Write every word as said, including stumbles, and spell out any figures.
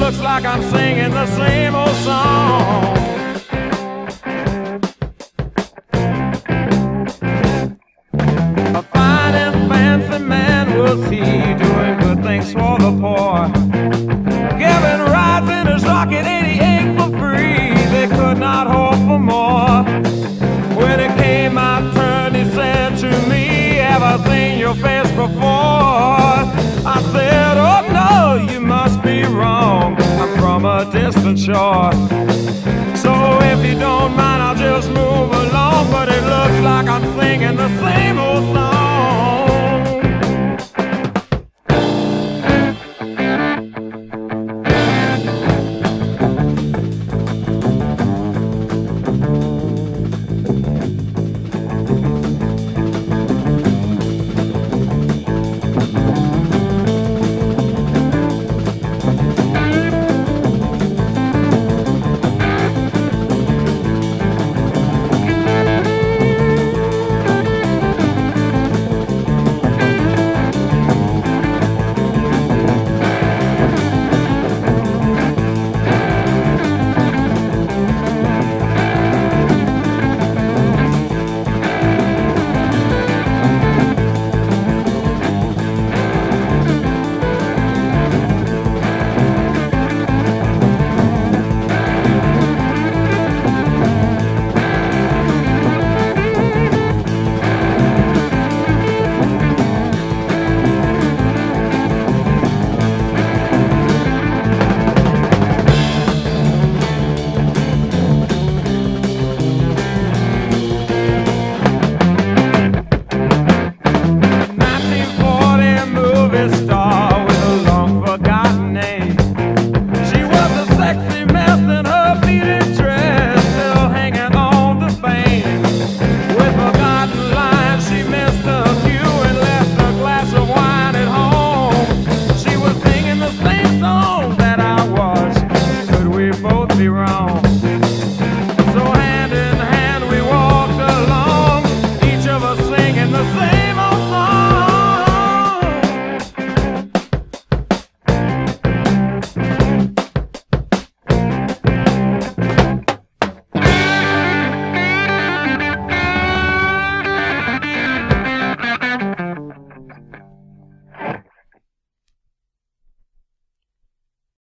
looks like I'm singing the same old song. A fine and fancy man was he, doing good things for the poor, giving rides in his rocket eighty-eight for free. They could not hope for more. When it came my turn, he said to me, "Have I seen your face before?" I said, "Oh no, you must be wrong. I'm from a distant shore. So if you don't mind, I'll just move along." But it looks like I'm singing the same old song.